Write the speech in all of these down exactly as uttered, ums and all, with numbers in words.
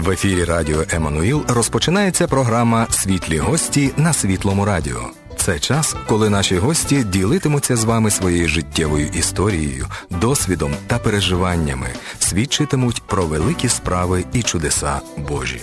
В ефірі радіо «Еммануїл» розпочинається програма «Світлі гості» на Світлому радіо. Це час, коли наші гості ділитимуться з вами своєю життєвою історією, досвідом та переживаннями, свідчитимуть про великі справи і чудеса Божі.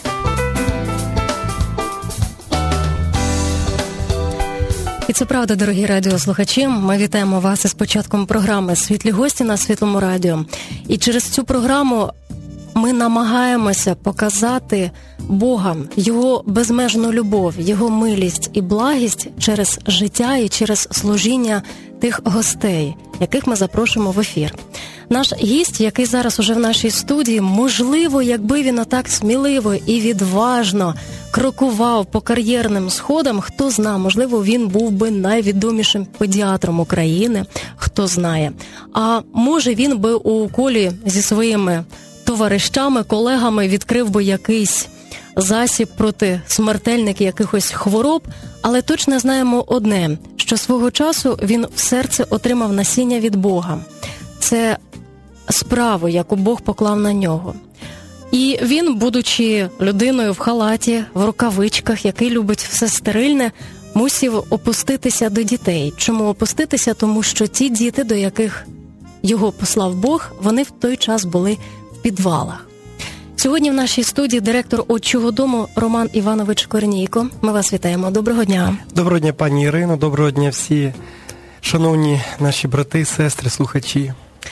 І це правда, дорогі радіослухачі. Ми вітаємо вас із початком програми «Світлі гості» на Світлому радіо. І через цю програму ми намагаємося показати Бога, Його безмежну любов, Його милість і благість через життя і через служіння тих гостей, яких ми запрошуємо в ефір. Наш гість, який зараз уже в нашій студії, можливо, якби він отак сміливо і відважно крокував по кар'єрним сходам, хто знає, можливо, він був би найвідомішим педіатром України, хто знає. А може, він би у колі зі своїми товаришами, колегами відкрив би якийсь засіб проти смертельних якихось хвороб, але точно знаємо одне, що свого часу він в серце отримав насіння від Бога. Це справу, яку Бог поклав на нього. І він, будучи людиною в халаті, в рукавичках, який любить все стерильне, мусив опуститися до дітей. Чому опуститися? Тому що ті діти, до яких його послав Бог, вони в той час були в підвалах. Сьогодні в нашій студії директор «Отчого дому» Роман Іванович Корнійко. Ми вас вітаємо. Доброго дня. Доброго дня, пані Ірино. Доброго дня всі шановні наші брати, сестри, слухачі.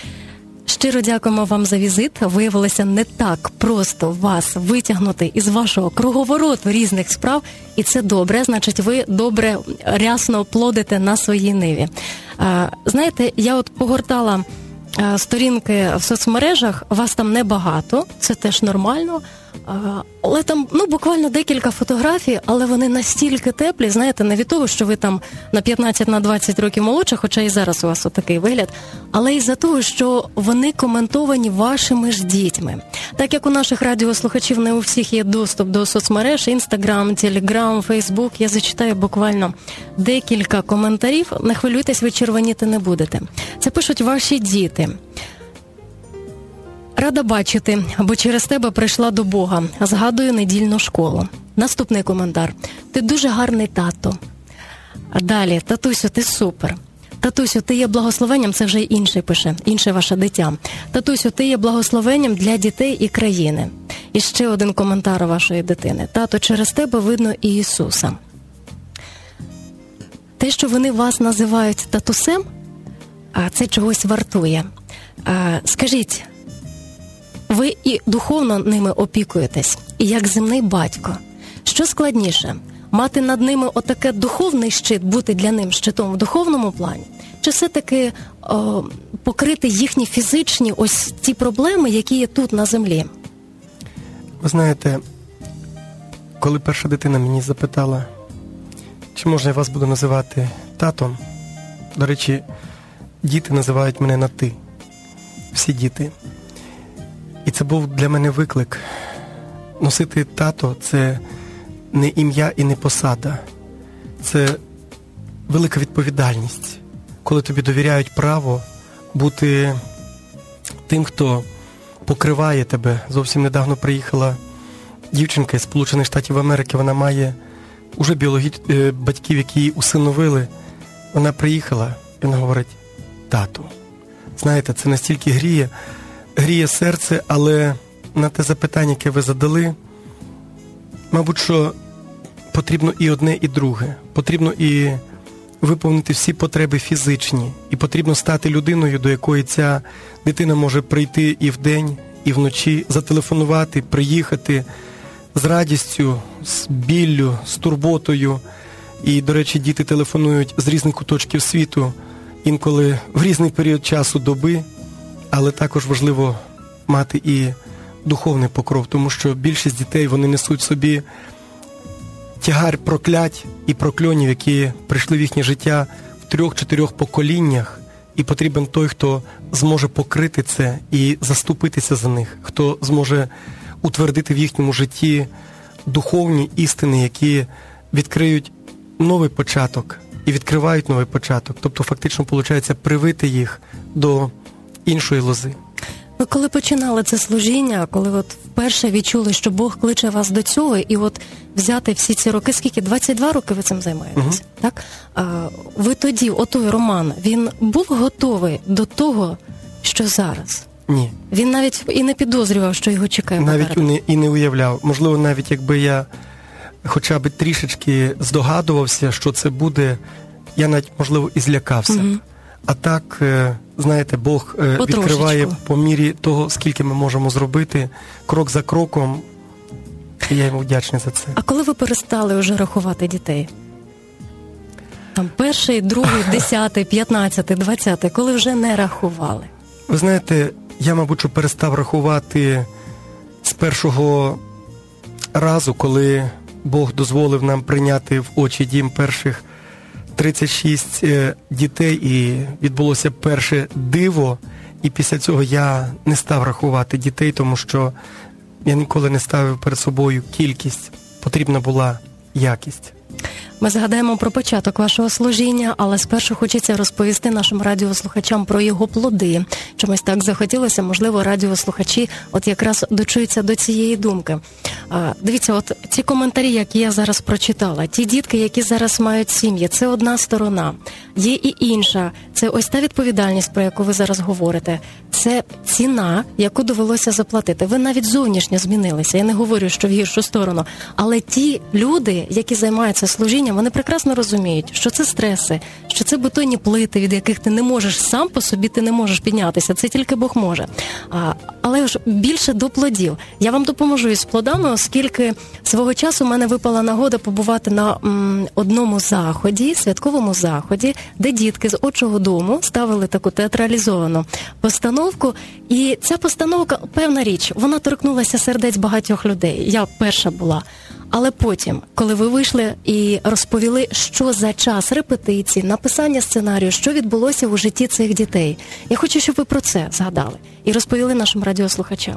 Щиро дякуємо вам за візит. Виявилося не так просто вас витягнути із вашого круговороту різних справ. І це добре, значить ви добре, рясно плодите на своїй ниві. Знаєте, я от погортала сторінки в соцмережах, вас там небагато, це теж нормально, але там, ну, буквально декілька фотографій, але вони настільки теплі, знаєте, не від того, що ви там на п'ятнадцять на двадцять років молодше, хоча і зараз у вас отакий вигляд, але із-за того, що вони коментовані вашими ж дітьми. Так як у наших радіослухачів не у всіх є доступ до соцмереж, Інстаграм, Телеграм, Фейсбук, я зачитаю буквально декілька коментарів, не хвилюйтесь, ви червоніти не будете. Це пишуть ваші діти. Рада бачити, бо через тебе прийшла до Бога. Згадую недільну школу. Наступний коментар. Ти дуже гарний тато. А далі. Татусю, ти супер. Татусю, ти є благословенням, це вже інший пише, інше ваше дитя. Татусю, ти є благословенням для дітей і країни. І ще один коментар вашої дитини. Тато, через тебе видно і Ісуса. Те, що вони вас називають татусем, це чогось вартує. Скажіть, ви і духовно ними опікуєтесь, і як земний батько. Що складніше? Мати над ними отаке духовний щит, бути для ним щитом в духовному плані? Чи все-таки о, покрити їхні фізичні ось ті проблеми, які є тут на землі? Ви знаєте, коли перша дитина мені запитала, чи можна я вас буду називати татом, до речі, діти називають мене на «ти». Всі діти. І це був для мене виклик. Носити тато – це не ім'я і не посада. Це велика відповідальність, коли тобі довіряють право бути тим, хто покриває тебе. Зовсім недавно приїхала дівчинка із Сполучених Штатів Америки. Вона має уже біологічних батьків, які її усиновили. Вона приїхала, і вона говорить: тату. Знаєте, це настільки гріє, гріє серце, але на те запитання, яке ви задали, мабуть, що потрібно і одне, і друге. Потрібно і виповнити всі потреби фізичні, і потрібно стати людиною, до якої ця дитина може прийти і вдень, і вночі, зателефонувати, приїхати з радістю, з біллю, з турботою. І, до речі, діти телефонують з різних куточків світу, інколи в різний період часу доби, але також важливо мати і духовний покров, тому що більшість дітей, вони несуть собі тягар проклять і прокльонів, які прийшли в їхнє життя в трьох-чотирьох поколіннях, і потрібен той, хто зможе покрити це і заступитися за них, хто зможе утвердити в їхньому житті духовні істини, які відкриють новий початок і відкривають новий початок. Тобто, фактично, виходить, привити їх до іншої лози. Ви коли починали це служіння, коли от вперше відчули, що Бог кличе вас до цього, і от взяти всі ці роки, скільки, двадцять два роки ви цим займаєтесь, угу. так? А, ви тоді, отой Роман, він був готовий до того, що зараз? Ні. Він навіть і не підозрював, що його чекає. Навіть не, і не уявляв. Можливо, навіть якби я хоча б трішечки здогадувався, що це буде, я навіть, можливо, і злякався. Угу. А так, знаєте, Бог Потрошечку. відкриває по мірі того, скільки ми можемо зробити, крок за кроком, і я йому вдячний за це. А коли ви перестали вже рахувати дітей? Там перший, другий, десятий, п'ятнадцятий, двадцятий, коли вже не рахували? Ви знаєте, я, мабуть, що перестав рахувати з першого разу, коли Бог дозволив нам прийняти в очі дім перших тридцять шість дітей, і відбулося перше диво, і після цього я не став рахувати дітей, тому що я ніколи не ставив перед собою кількість, потрібна була якість. Ми згадаємо про початок вашого служіння, але спершу хочеться розповісти нашим радіослухачам про його плоди. Чомусь так захотілося, можливо, радіослухачі от якраз дочуються до цієї думки. А, дивіться, от ці коментарі, які я зараз прочитала, ті дітки, які зараз мають сім'ї, це одна сторона. Є і інша. Це ось та відповідальність, про яку ви зараз говорите. Це ціна, яку довелося заплатити. Ви навіть зовнішньо змінилися. Я не говорю, що в гіршу сторону. Але ті люди, які займаються служінням, вони прекрасно розуміють, що це стреси, що це бетонні плити, від яких ти не можеш сам по собі, ти не можеш піднятися. Це тільки Бог може. А, але ж більше до плодів. Я вам допоможу із плодами, оскільки свого часу в мене випала нагода побувати на м, одному заході, святковому заході, де дітки з Отчого дому ставили таку театралізовану постановку. І ця постановка, певна річ, вона торкнулася сердець багатьох людей. Я перша була. Але потім, коли ви вийшли і розповіли, що за час репетицій, написання сценарію, що відбулося у житті цих дітей, я хочу, щоб ви про це згадали і розповіли нашим радіослухачам.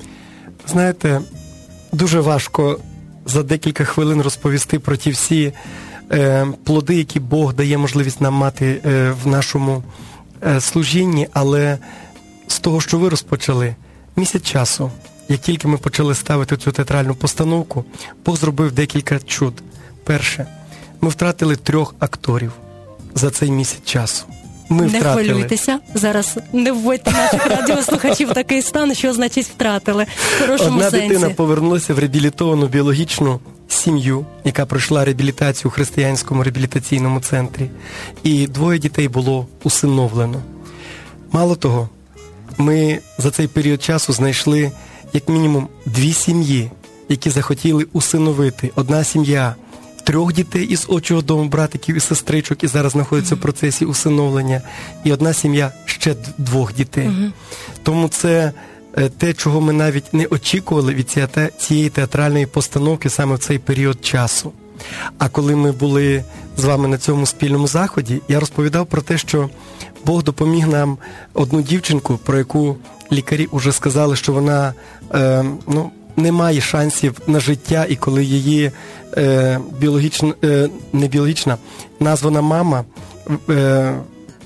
Знаєте, дуже важко за декілька хвилин розповісти про ті всі е, плоди, які Бог дає можливість нам мати е, в нашому е, служінні, але з того, що ви розпочали, місяць часу, як тільки ми почали ставити цю театральну постановку, Бог зробив декілька чуд. Перше, ми втратили трьох акторів за цей місяць часу. Ми не втратили. хвилюйтеся, зараз не вводьте наших радіослухачів в такий стан, що значить втратили. В хорошому Одна сенсі. дитина повернулася в реабілітовану біологічну сім'ю, яка пройшла реабілітацію у християнському реабілітаційному центрі. І двоє дітей було усиновлено. Мало того, ми за цей період часу знайшли як мінімум дві сім'ї, які захотіли усиновити. Одна сім'я трьох дітей із Отчого дому, братиків і сестричок, і зараз знаходиться в процесі усиновлення. І одна сім'я ще двох дітей. Mm-hmm. Тому це те, чого ми навіть не очікували від цієї театральної постановки саме в цей період часу. А коли ми були з вами на цьому спільному заході, я розповідав про те, що Бог допоміг нам одну дівчинку, про яку лікарі вже сказали, що вона е, ну, не має шансів на життя, і коли її е, біологічна, е, не біологічна, названа мама е,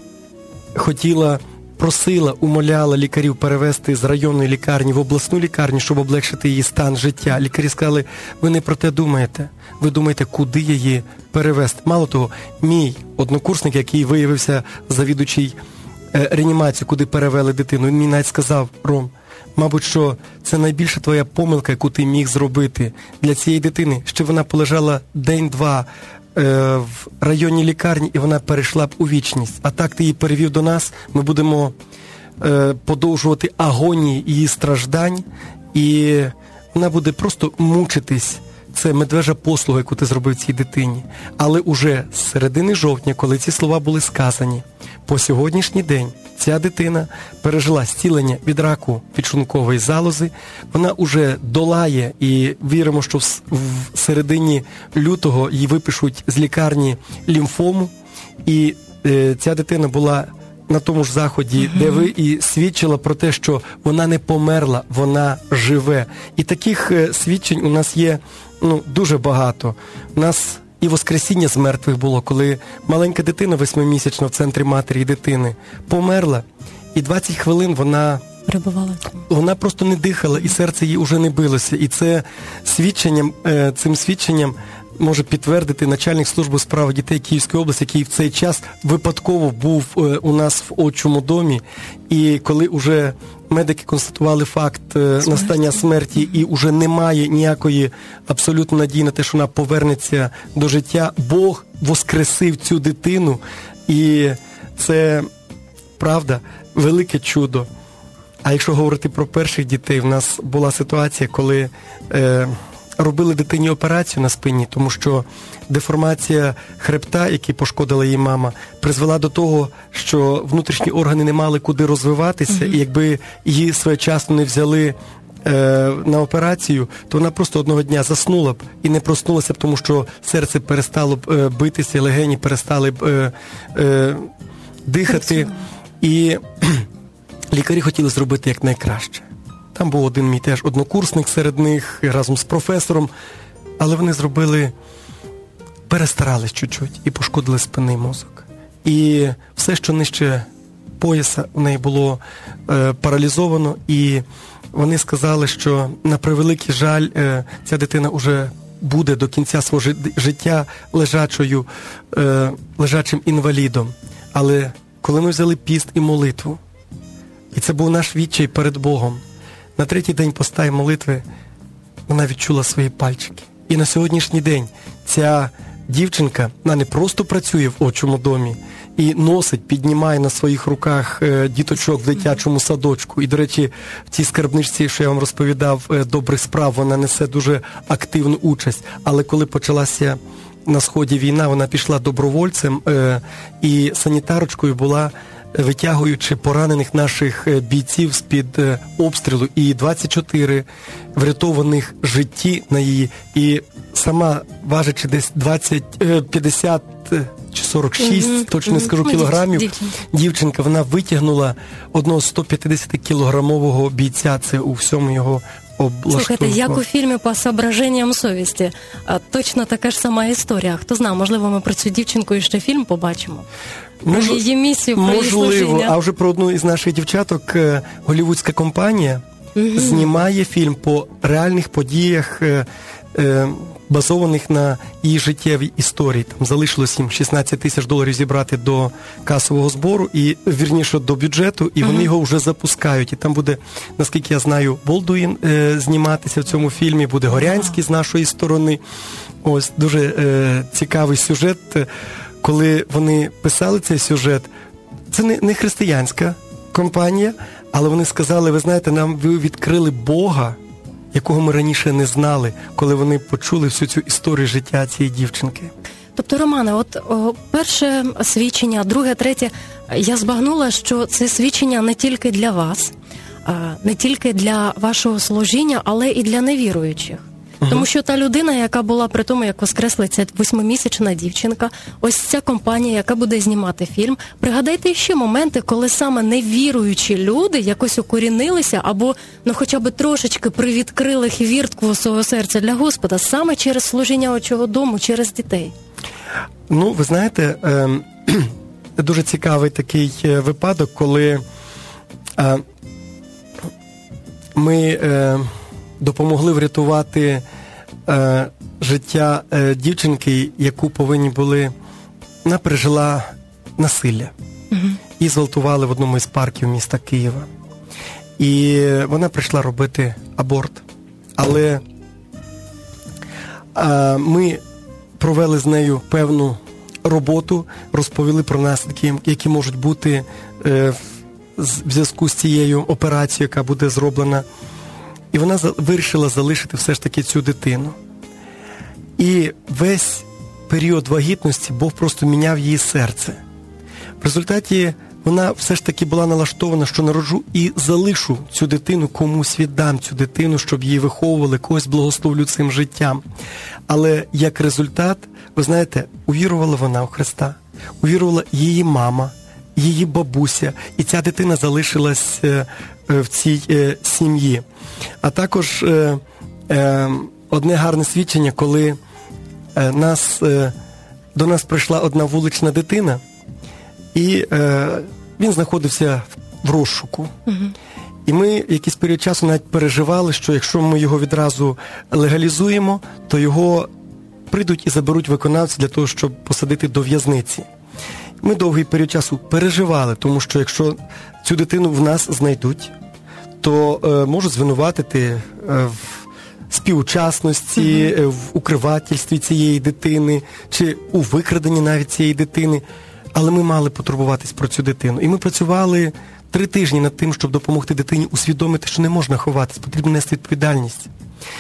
хотіла, просила, умоляла лікарів перевести з районної лікарні в обласну лікарню, щоб облегшити її стан життя. Лікарі сказали, ви не про те думаєте, ви думаєте, куди її перевести. Мало того, мій однокурсник, який виявився завідувачий е, реанімації, куди перевели дитину, він мені навіть сказав, Ром, мабуть, що це найбільша твоя помилка, яку ти міг зробити для цієї дитини, що вона полежала день-два е, в районній лікарні, і вона перейшла б у вічність. А так ти її перевів до нас, ми будемо е, подовжувати агонії її страждань, і вона буде просто мучитись. Це медвежа послуга, яку ти зробив цій дитині. Але уже з середини жовтня, коли ці слова були сказані, по сьогоднішній день ця дитина пережила зцілення від раку підшлункової залози, вона уже долає, і віримо, що в середині лютого їй випишуть з лікарні лімфому, і е, ця дитина була на тому ж заході, mm-hmm. де ви і свідчила про те, що вона не померла, вона живе. І таких е, свідчень у нас є ну, дуже багато. У нас і воскресіння з мертвих було, коли маленька дитина восьмимісячна в центрі матері і дитини померла, і двадцять хвилин вона перебувала? Вона просто не дихала, і серце їй вже не билося. І це свідченням, цим свідченням може підтвердити начальник служби справ дітей Київської області, який в цей час випадково був у нас в отчому домі. І коли вже медики констатували факт смерті. настання смерті, і вже немає ніякої абсолютно надії на те, що вона повернеться до життя, Бог воскресив цю дитину. І це, правда, велике чудо. А якщо говорити про перших дітей, в нас була ситуація, коли е, робили дитині операцію на спині, тому що деформація хребта, який пошкодила її мама, призвела до того, що внутрішні органи не мали куди розвиватися, mm-hmm. і якби її своєчасно не взяли е, на операцію, то вона просто одного дня заснула б і не проснулася б, тому що серце перестало б е, битися, легені перестали б е, е, дихати. І лікарі хотіли зробити якнайкраще. Там був один мій теж однокурсник серед них, разом з професором, але вони зробили, перестарались чуть-чуть і пошкодили спинний мозок. І все, що нижче пояса, у неї було е, паралізовано, і вони сказали, що на превеликий жаль, е, ця дитина уже буде до кінця свого життя лежачою, е, лежачим інвалідом. Але коли ми взяли піст і молитву, і це був наш відчай перед Богом, на третій день поста і молитви вона відчула свої пальчики. І на сьогоднішній день ця дівчинка, вона не просто працює в отчому домі і носить, піднімає на своїх руках діточок в дитячому садочку. І, до речі, в цій скарбничці, що я вам розповідав, добрих справ, вона несе дуже активну участь. Але коли почалася на Сході війна, вона пішла добровольцем і санітарочкою була, витягуючи поранених наших бійців з-під обстрілу, і двадцять чотири врятованих житті на її, і сама, важачи десь двадцять, п'ятдесят чи сорок шість, mm-hmm. точно не скажу, mm-hmm. кілограмів, дівчинка. дівчинка, вона витягнула одного сто п'ятдесят кілограмового бійця, це у всьому його облаштунку. Слухайте, як у фільмі «По соображенням совісті». А, точно така ж сама історія. Хто знає, можливо, ми про цю дівчинку і ще фільм побачимо. Про Мож... її місію, про її служіння. Можливо, а вже про одну із наших дівчаток голлівудська компанія mm-hmm. знімає фільм по реальних подіях, е, е, базованих на її життєвій історії. Там залишилось їм шістнадцять тисяч доларів зібрати до касового збору, і, вірніше, до бюджету, і вони uh-huh. його вже запускають. І там буде, наскільки я знаю, Болдуїн е, зніматися в цьому фільмі, буде Горянський uh-huh. з нашої сторони. Ось, дуже е, цікавий сюжет. Коли вони писали цей сюжет, це не, не християнська компанія, але вони сказали, ви знаєте, нам ви відкрили Бога, якого ми раніше не знали, коли вони почули всю цю історію життя цієї дівчинки. Тобто, Романе, от о, перше свідчення, друге, третє, я збагнула, що це свідчення не тільки для вас, а, не тільки для вашого служіння, але і для невіруючих. Uh-huh. Тому що та людина, яка була при тому, як воскресла ця восьмимісячна дівчинка, ось ця компанія, яка буде знімати фільм, пригадайте ще моменти, коли саме невіруючі люди якось укорінилися або, ну, хоча б трошечки привідкрили хвіртку свого серця для Господа, саме через служіння отчого дому, через дітей. Ну, ви знаєте, е, дуже цікавий такий випадок, коли е, ми... Е, допомогли врятувати е, життя е, дівчинки, яку повинні були, вона пережила насилля. Uh-huh. І зґвалтували в одному із парків міста Києва. І вона прийшла робити аборт. Але е, ми провели з нею певну роботу, розповіли про наслідки, які можуть бути е, в зв'язку з цією операцією, яка буде зроблена. І вона вирішила залишити все ж таки цю дитину. І весь період вагітності Бог просто міняв її серце. В результаті вона все ж таки була налаштована, що народжу і залишу цю дитину, комусь віддам цю дитину, щоб її виховували, когось благословлю цим життям. Але як результат, ви знаєте, увірувала вона у Христа, увірувала її мама, її бабуся, і ця дитина залишилась в цій е, сім'ї. А також е, е, одне гарне свідчення, коли е, нас, е, до нас прийшла одна вулична дитина, і е, він знаходився в розшуку. Угу. І ми якийсь період часу навіть переживали, що якщо ми його відразу легалізуємо, то його прийдуть і заберуть виконавці для того, щоб посадити до в'язниці. Ми довгий період часу переживали, тому що якщо цю дитину в нас знайдуть, то е, можуть звинуватити е, в співучасності, mm-hmm. е, в укривательстві цієї дитини, чи у викраденні навіть цієї дитини. Але ми мали потурбуватись про цю дитину. І ми працювали три тижні над тим, щоб допомогти дитині усвідомити, що не можна ховатись, потрібно нести відповідальність.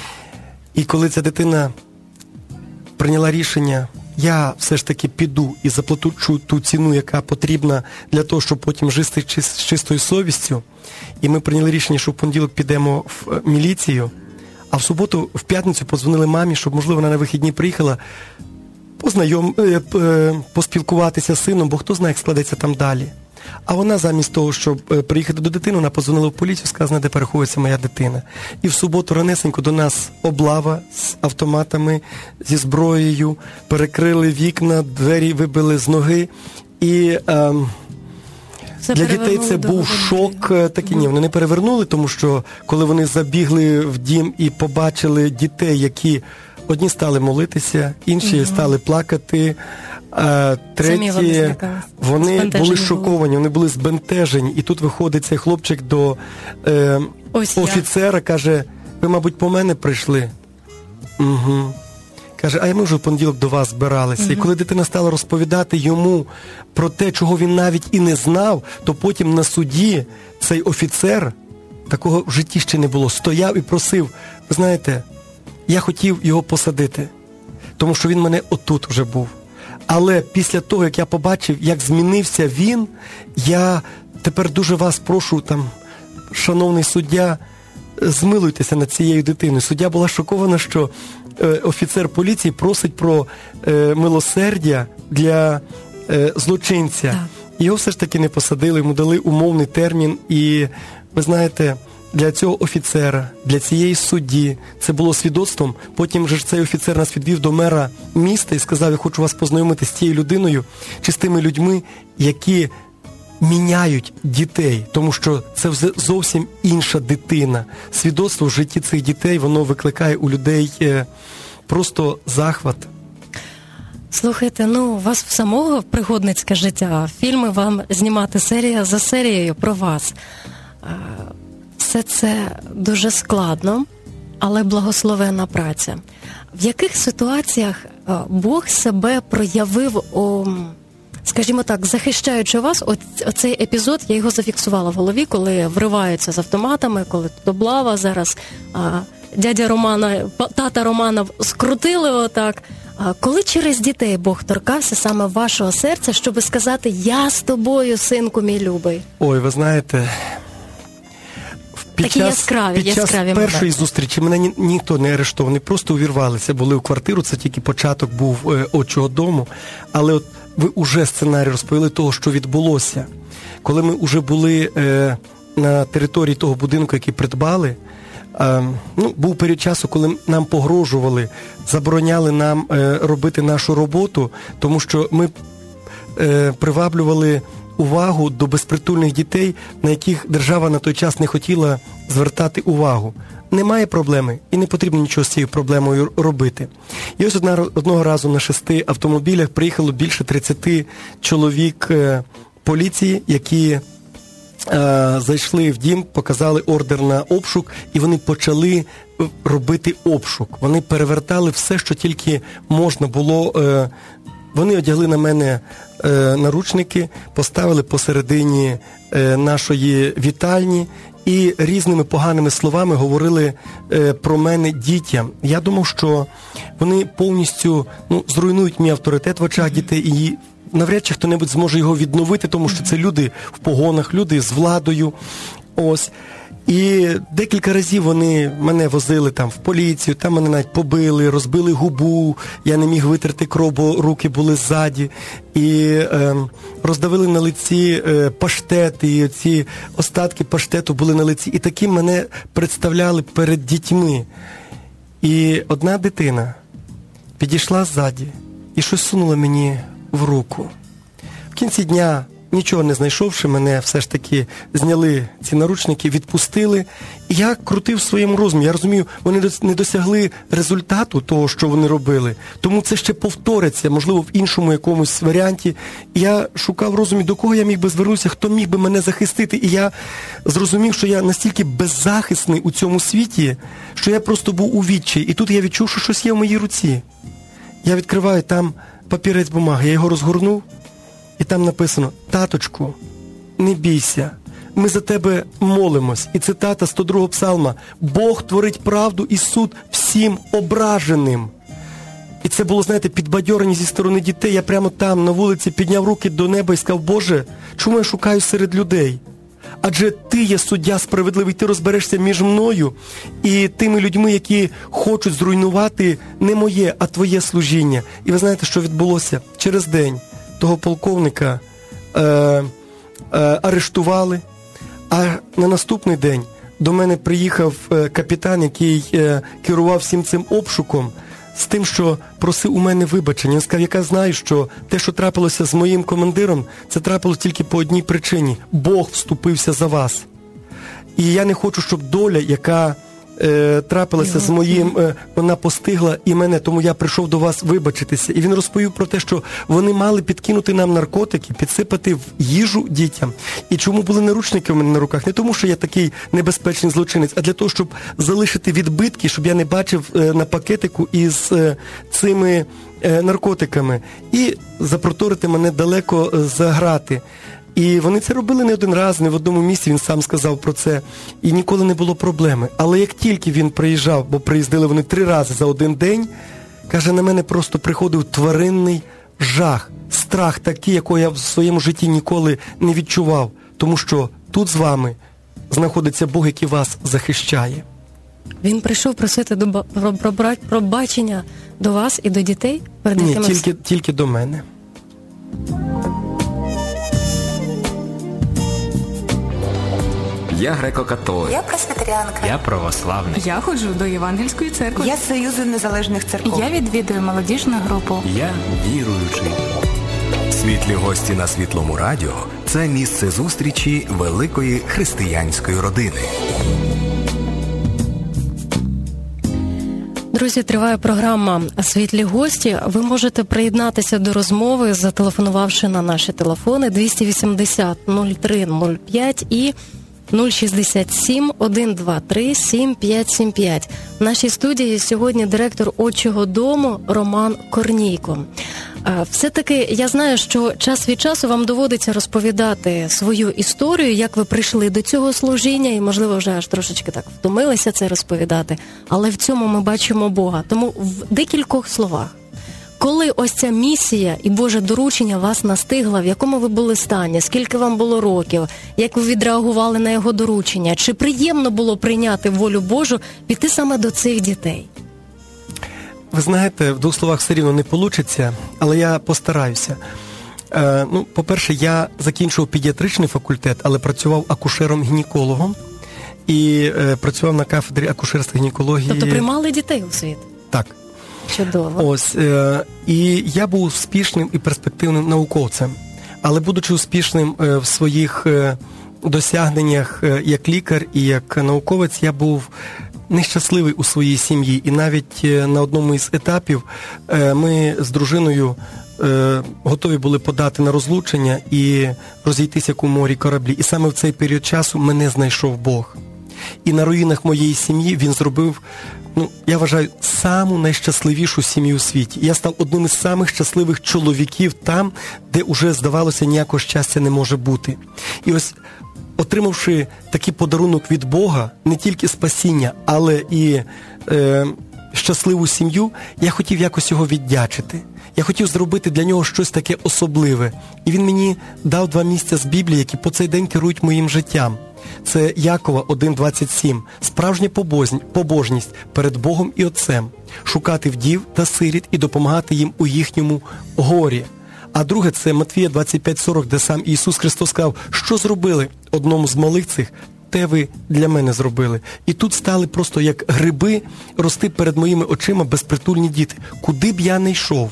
І коли ця дитина прийняла рішення, я все ж таки піду і заплату ту ціну, яка потрібна для того, щоб потім жити з чистою совістю. І ми прийняли рішення, що в понеділок підемо в міліцію, а в суботу, в п'ятницю подзвонили мамі, щоб, можливо, вона на вихідні приїхала познайом, поспілкуватися з сином, бо хто знає, як складеться там далі. А вона замість того, щоб приїхати до дитини, вона подзвонила в поліцію, сказала, де переховується моя дитина. І в суботу ранесенько до нас облава з автоматами, зі зброєю, перекрили вікна, двері вибили з ноги. І ем, для дітей це був шок. Такий, ні, вони не перевернули, тому що коли вони забігли в дім і побачили дітей, які одні стали молитися, інші угу. стали плакати, а треті, вони, вони були шоковані, вони були збентежені. І тут виходить цей хлопчик до е, офіцера, каже, ви, мабуть, по мене прийшли? Угу. Каже, а ми вже в понеділок до вас збиралися. Угу. І коли дитина стала розповідати йому про те, чого він навіть і не знав, то потім на суді цей офіцер, такого в житті ще не було, стояв і просив, ви знаєте, я хотів його посадити, тому що він мене отут вже був. Але після того, як я побачив, як змінився він, я тепер дуже вас прошу, там, шановний суддя, змилуйтеся над цією дитиною. Суддя була шокована, що е, офіцер поліції просить про е, милосердя для е, злочинця. Так. Його все ж таки не посадили, йому дали умовний термін. І, ви знаєте, для цього офіцера, для цієї судді це було свідоцтвом. Потім же цей офіцер нас відвів до мера міста і сказав, я хочу вас познайомити з тією людиною, чи з тими людьми, які міняють дітей, тому що це зовсім інша дитина. Свідоцтво в житті цих дітей, воно викликає у людей просто захват. Слухайте, ну, у вас в самого пригодницьке життя, фільми вам знімати серія за серією про вас. Все це дуже складно, але благословенна праця. В яких ситуаціях Бог себе проявив, о, скажімо так, захищаючи вас? Оцей епізод, я його зафіксувала в голові, коли вриваються з автоматами, коли тут облава, зараз а, дядя Романа, тата Романа скрутили отак. А коли через дітей Бог торкався саме вашого серця, щоб сказати, я з тобою, синку мій любий? Ой, ви знаєте... Під Такі час, яскраві, під час яскраві першої моменти. зустрічі мене ні, ніхто не арештований, просто увірвалися, були у квартиру, це тільки початок був е, отчого дому, але от ви уже сценарій розповіли того, що відбулося. Коли ми вже були е, на території того будинку, який придбали, е, ну, був період часу, коли нам погрожували, забороняли нам е, робити нашу роботу, тому що ми е, приваблювали увагу до безпритульних дітей, на яких держава на той час не хотіла звертати увагу. Немає проблеми і не потрібно нічого з цією проблемою робити. І ось одна, одного разу на шести автомобілях приїхало більше тридцяти чоловік е, поліції, які е, зайшли в дім, показали ордер на обшук, і вони почали робити обшук. Вони перевертали все, що тільки можна було. Е, Вони одягли на мене е, наручники, поставили посередині е, нашої вітальні і різними поганими словами говорили е, про мене дітям. Я думав, що вони повністю ну, зруйнують мій авторитет в очах дітей, і навряд чи хто-небудь зможе його відновити, тому що це люди в погонах, люди з владою. Ось. І декілька разів вони мене возили там в поліцію, там мене навіть побили, розбили губу, я не міг витерти кров, бо руки були ззаді. І е, роздавили на лиці е, паштети, і ці остатки паштету були на лиці. І таким мене представляли перед дітьми. І одна дитина підійшла ззаді і щось сунула мені в руку. В кінці дня нічого не знайшовши, мене все ж таки зняли ці наручники, відпустили. І я крутив в своєму розумі. Я розумію, вони не досягли результату того, що вони робили. Тому це ще повториться, можливо, в іншому якомусь варіанті. І я шукав в розумі, до кого я міг би звернутися, хто міг би мене захистити. І я зрозумів, що я настільки беззахисний у цьому світі, що я просто був у відчаї. І тут я відчув, що щось є в моїй руці. Я відкриваю, там папірець бумаги, я його розгорнув, і там написано: «Таточку, не бійся, ми за тебе молимось». І цитата сто другого псалма: «Бог творить правду і суд всім ображеним». І це було, знаєте, підбадьорення зі сторони дітей. Я прямо там, на вулиці, підняв руки до неба і сказав: «Боже, чому я шукаю серед людей? Адже ти є суддя справедливий, ти розберешся між мною і тими людьми, які хочуть зруйнувати не моє, а твоє служіння». І ви знаєте, що відбулося? Через день того полковника е, е, арештували, а на наступний день до мене приїхав е, капітан, який е, керував всім цим обшуком, з тим, що просив у мене вибачення. Він сказав: «Я знаю, що те, що трапилося з моїм командиром, це трапилося тільки по одній причині. Бог вступився за вас. І я не хочу, щоб доля, яка е, трапилася з моїм, е, вона постигла і мене, тому я прийшов до вас вибачитися». І він розповів про те, що вони мали підкинути нам наркотики, підсипати в їжу дітям. І чому були наручники у мене на руках? Не тому, що я такий небезпечний злочинець, а для того, щоб залишити відбитки, щоб я не бачив е, на пакетику із е, цими е, наркотиками. І запроторити мене далеко е, за грати. І вони це робили не один раз, не в одному місці, він сам сказав про це, і ніколи не було проблеми. Але як тільки він приїжджав, бо приїздили вони три рази за один день, каже, на мене просто приходив тваринний жах, страх такий, якого я в своєму житті ніколи не відчував. Тому що тут з вами знаходиться Бог, який вас захищає. Він прийшов просити до, про, про, пробачення до вас і до дітей? Перед Ні, якимось... тільки, тільки до мене. Я греко-католик. Я пресвітеріанка. Я православний. Я ходжу до Євангельської церкви. Я з Союзу незалежних церков. Я відвідую молодіжну групу. Я віруючий. Світлі гості на Світлому радіо – це місце зустрічі великої християнської родини. Друзі, триває програма «Світлі гості». Ви можете приєднатися до розмови, зателефонувавши на наші телефони двісті вісімдесят нуль три нуль п'ять і нуль шістдесят сім сто двадцять три сімдесят п'ять сімдесят п'ять. В нашій студії сьогодні директор «Отчого дому» Роман Корнійко. Все-таки я знаю, що час від часу вам доводиться розповідати свою історію, як ви прийшли до цього служіння, і, можливо, вже аж трошечки так втомилися це розповідати, але в цьому ми бачимо Бога. Тому в декількох словах. Коли ось ця місія і Боже доручення вас настигла, в якому ви були стані, скільки вам було років, як ви відреагували на його доручення, чи приємно було прийняти волю Божу, піти саме до цих дітей? Ви знаєте, в двох словах все рівно не вийде, але я постараюся. Е, ну, по-перше, я закінчував педіатричний факультет, але працював акушером-гінекологом і е, працював на кафедрі акушерства гінекології. Тобто приймали дітей у світ? Так. Чудово. Ось, е, і я був успішним і перспективним науковцем, але будучи успішним е, в своїх е, досягненнях е, як лікар і як науковець, я був нещасливий у своїй сім'ї. І навіть е, на одному із етапів е, ми з дружиною е, готові були подати на розлучення і розійтися як у морі кораблі. І саме в цей період часу мене знайшов Бог. І на руїнах моєї сім'ї він зробив, ну, я вважаю, саму найщасливішу сім'ю у світі. Я став одним із самих щасливих чоловіків там, де уже, здавалося, ніякого щастя не може бути. І ось, отримавши такий подарунок від Бога, не тільки спасіння, але і е, щасливу сім'ю, я хотів якось його віддячити. Я хотів зробити для нього щось таке особливе. І він мені дав два місця з Біблії, які по цей день керують моїм життям. Це Якова один двадцять сім. Справжня побожність перед Богом і Отцем. Шукати вдів та сиріт і допомагати їм у їхньому горі. А друге, це Матвія двадцять п'ять сорок, де сам Ісус Христос сказав, що зробили одному з малих цих, те ви для мене зробили. І тут стали просто як гриби рости перед моїми очима безпритульні діти. Куди б я не йшов,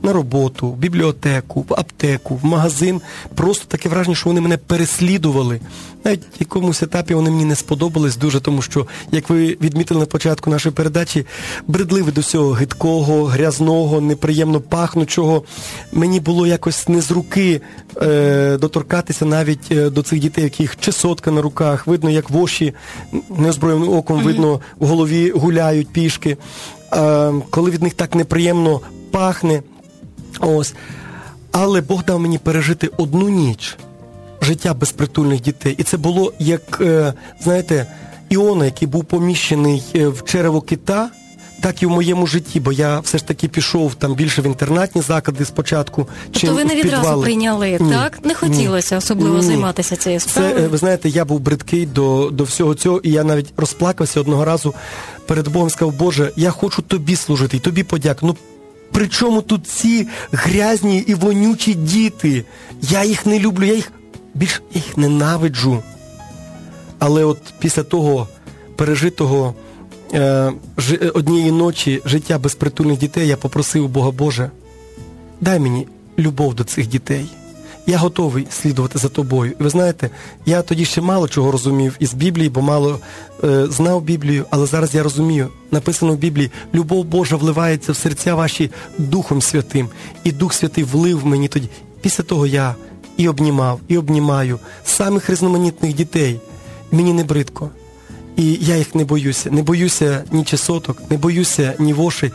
на роботу, в бібліотеку, в аптеку, в магазин. Просто таке враження, що вони мене переслідували. Навіть в якомусь етапі вони мені не сподобались дуже, тому що, як ви відмітили на початку нашої передачі, бредливі до всього гидкого, грязного, неприємно пахнучого. Мені було якось не з руки е, доторкатися навіть е, до цих дітей, яких чесотка на руках, видно, як воші неозброєним оком, mm-hmm. видно, в голові гуляють пішки. Е, коли від них так неприємно пахне. Ось. Але Бог дав мені пережити одну ніч життя безпритульних дітей. І це було як, е, знаєте, Іона, який був поміщений в черево кита, так і в моєму житті, бо я все ж таки пішов там більше в інтернатні заклади спочатку, тобто чим в підвали. Тобто ви не відразу прийняли, Ні. так? Не хотілося Ні. особливо Ні. займатися цією справою? Це, ви знаєте, я був бридкий до, до всього цього, і я навіть розплакався одного разу перед Богом, сказав: Боже, я хочу тобі служити, і тобі подяку. Ну, при чому тут ці грязні і вонючі діти? Я їх не люблю, я їх більш я їх ненавиджу. Але от після того пережитого е, ж, однієї ночі життя безпритульних дітей я попросив Бога: Боже, дай мені любов до цих дітей. Я готовий слідувати за тобою. І ви знаєте, я тоді ще мало чого розумів із Біблії, бо мало е, знав Біблію, але зараз я розумію, написано в Біблії: любов Божа вливається в серця ваші Духом Святим. І Дух Святий влив мені тоді. Після того я і обнімав, і обнімаю самих різноманітних дітей. Мені не бридко. І я їх не боюся. Не боюся ні чесоток, не боюся ні вошей.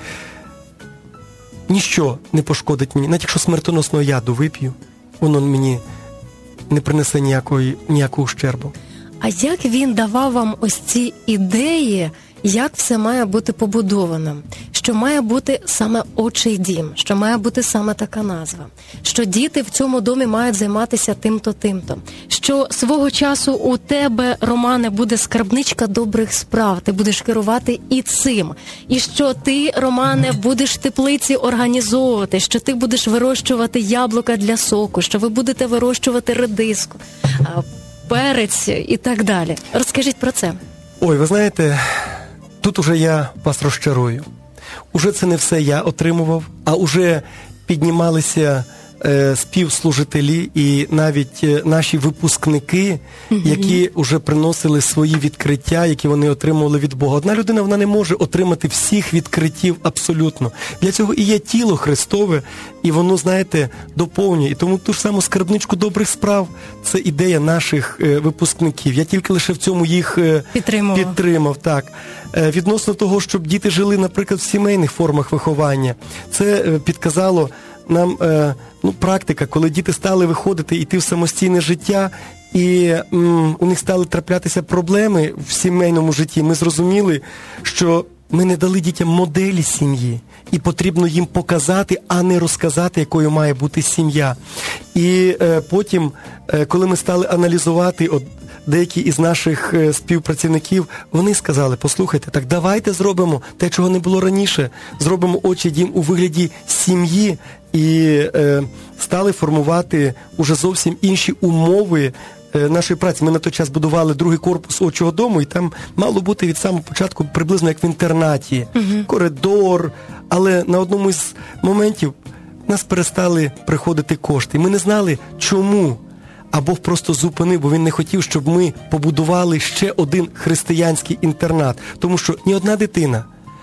Ніщо не пошкодить мені. Навіть якщо смертоносного яду вип'ю, воно мені не принесе ніякої, ніякого ущербу. А як він давав вам ось ці ідеї, як все має бути побудовано? Що має бути саме «Отчий дім», що має бути саме така назва, що діти в цьому домі мають займатися тим-то, тим-то, що свого часу у тебе, Романе, буде скарбничка добрих справ, ти будеш керувати і цим, і що ти, Романе, будеш теплиці організовувати, що ти будеш вирощувати яблука для соку, що ви будете вирощувати редиску, перець і так далі. Розкажіть про це. Ой, ви знаєте, тут уже я вас розчарую. Уже це не все я отримував, а уже піднімалися е, співслужителі і навіть е, наші випускники, mm-hmm. які вже приносили свої відкриття, які вони отримували від Бога. Одна людина, вона не може отримати всіх відкриттів абсолютно. Для цього і є тіло Христове, і воно, знаєте, доповнює. І тому ту ж саму скарбничку добрих справ – це ідея наших е, випускників. Я тільки лише в цьому їх е, підтримав. Так. Е, відносно того, щоб діти жили, наприклад, в сімейних формах виховання, це е, підказало нам е, ну, практика, коли діти стали виходити, йти в самостійне життя, і м, у них стали траплятися проблеми в сімейному житті. Ми зрозуміли, що ми не дали дітям моделі сім'ї, і потрібно їм показати, а не розказати, якою має бути сім'я. І е, потім, е, коли ми стали аналізувати от, деякі із наших е, співпрацівників, вони сказали: послухайте, так давайте зробимо те, чого не було раніше, зробимо «Отчий дім» у вигляді сім'ї, і е, стали формувати уже зовсім інші умови нашої праці. Ми на той час будували другий корпус «Отчого дому», і там мало бути від самого початку приблизно як в інтернаті. Uh-huh. Коридор. Але на одному із моментів нас перестали приходити кошти. Ми не знали, чому. А Бог просто зупинив, бо Він не хотів, щоб ми побудували ще один християнський інтернат. Тому що ні одна дитина,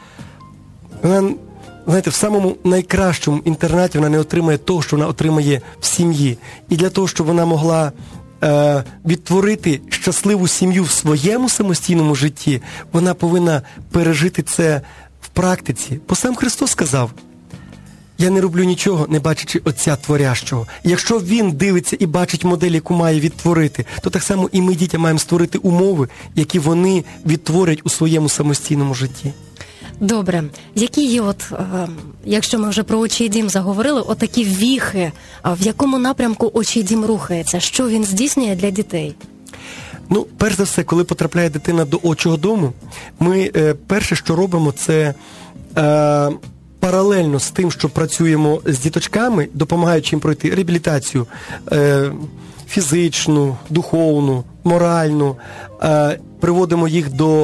вона, знаєте, в самому найкращому інтернаті вона не отримає того, що вона отримає в сім'ї. І для того, щоб вона могла е, відтворити щасливу сім'ю в своєму самостійному житті, вона повинна пережити це в практиці. Бо сам Христос сказав: я не роблю нічого, не бачачи Отця Творящого. І якщо Він дивиться і бачить модель, яку має відтворити, то так само і ми, дітям, маємо створити умови, які вони відтворять у своєму самостійному житті. Добре. Які є, от, е, якщо ми вже про «Отчий дім» заговорили, отакі віхи, в якому напрямку «Отчий дім» рухається? Що він здійснює для дітей? Ну, перш за все, коли потрапляє дитина до «Отчого дому», ми е, перше, що робимо, це е, паралельно з тим, що працюємо з діточками, допомагаючи їм пройти реабілітацію е, фізичну, духовну, моральну, е, приводимо їх до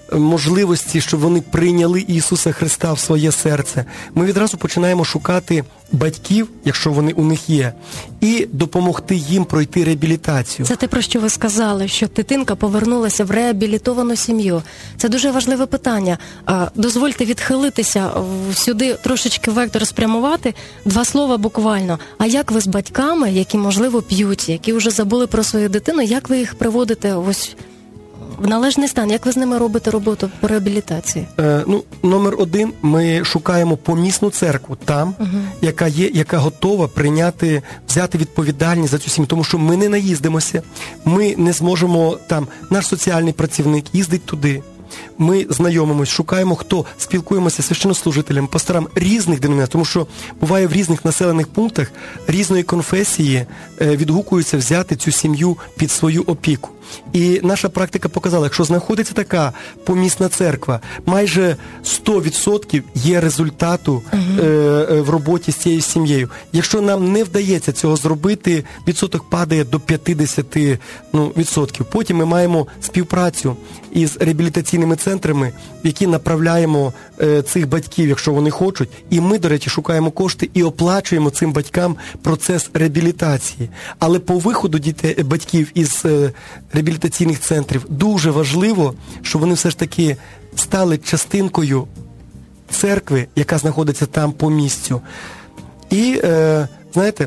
можливості, щоб вони прийняли Ісуса Христа в своє серце, ми відразу починаємо шукати батьків, якщо вони у них є, і допомогти їм пройти реабілітацію. Це те, про що ви сказали, що дитинка повернулася в реабілітовану сім'ю. Це дуже важливе питання. Дозвольте відхилитися сюди, трошечки вектор спрямувати. Два слова буквально. А як ви з батьками, які, можливо, п'ють, які вже забули про свою дитину, як ви їх приводите ось в належний стан? Як ви з ними робите роботу по реабілітації? Е, ну, номер один, ми шукаємо помісну церкву там, угу. яка є, яка готова прийняти, взяти відповідальність за цю сім'ю, тому що ми не наїздимося, ми не зможемо там, наш соціальний працівник їздить туди. Ми знайомимось, шукаємо, хто, спілкуємося з священнослужителями, пасторам різних деномінацій, тому що буває в різних населених пунктах різної конфесії відгукуються взяти цю сім'ю під свою опіку. І наша практика показала, якщо знаходиться така помісна церква, майже сто відсотків є результату uh-huh. е, в роботі з цією сім'єю. Якщо нам не вдається цього зробити, відсоток падає до п'ятдесят ну, відсотків. Потім ми маємо співпрацю із реабілітаційними центрами, в які направляємо е, цих батьків, якщо вони хочуть. І ми, до речі, шукаємо кошти і оплачуємо цим батькам процес реабілітації. Але по виходу дітей, батьків із е, реабілітаційних центрів дуже важливо, щоб вони все ж таки стали частинкою церкви, яка знаходиться там по місцю. І, е, знаєте,